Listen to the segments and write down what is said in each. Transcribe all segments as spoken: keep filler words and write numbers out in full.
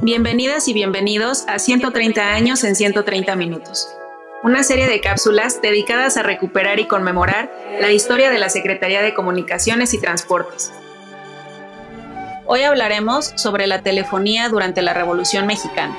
Bienvenidas y bienvenidos a ciento treinta años en ciento treinta minutos, una serie de cápsulas dedicadas a recuperar y conmemorar la historia de la Secretaría de Comunicaciones y Transportes. Hoy hablaremos sobre la telefonía durante la Revolución Mexicana.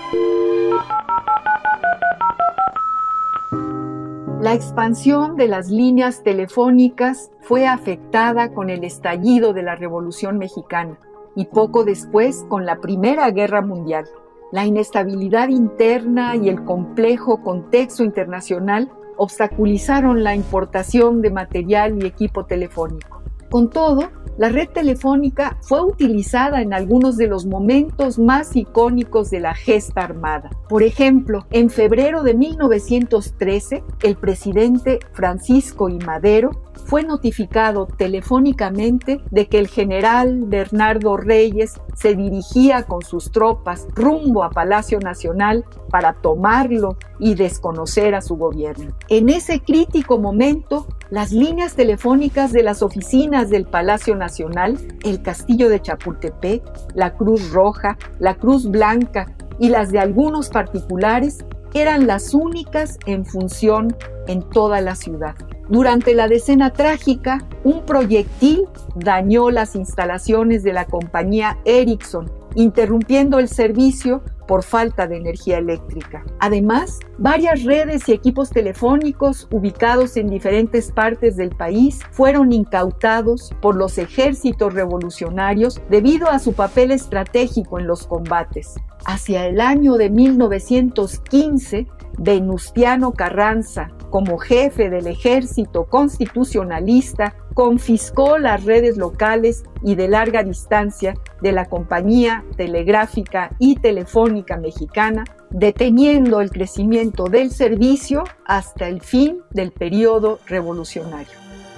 La expansión de las líneas telefónicas fue afectada con el estallido de la Revolución Mexicana y poco después con la Primera Guerra Mundial. La inestabilidad interna y el complejo contexto internacional obstaculizaron la importación de material y equipo telefónico. Con todo, la red telefónica fue utilizada en algunos de los momentos más icónicos de la gesta armada. Por ejemplo, en febrero de mil novecientos trece, el presidente Francisco I. Madero fue notificado telefónicamente de que el general Bernardo Reyes se dirigía con sus tropas rumbo a Palacio Nacional para tomarlo y desconocer a su gobierno. En ese crítico momento, las líneas telefónicas de las oficinas del Palacio Nacional, el Castillo de Chapultepec, la Cruz Roja, la Cruz Blanca y las de algunos particulares eran las únicas en función en toda la ciudad. Durante la Decena Trágica, un proyectil dañó las instalaciones de la compañía Ericsson, interrumpiendo el servicio por falta de energía eléctrica. Además, varias redes y equipos telefónicos ubicados en diferentes partes del país fueron incautados por los ejércitos revolucionarios debido a su papel estratégico en los combates. Hacia el año de mil novecientos quince, Venustiano Carranza, como jefe del ejército constitucionalista, confiscó las redes locales y de larga distancia de la Compañía Telegráfica y Telefónica Mexicana, deteniendo el crecimiento del servicio hasta el fin del periodo revolucionario.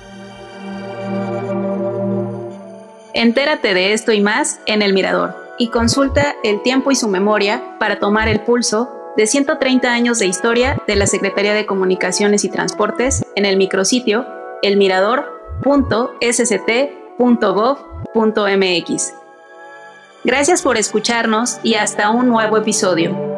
Entérate de esto y más en El Mirador y consulta El Tiempo y su Memoria para tomar el pulso de ciento treinta años de historia de la Secretaría de Comunicaciones y Transportes en el micrositio el mirador punto s c t punto gov punto m x. Gracias por escucharnos y hasta un nuevo episodio.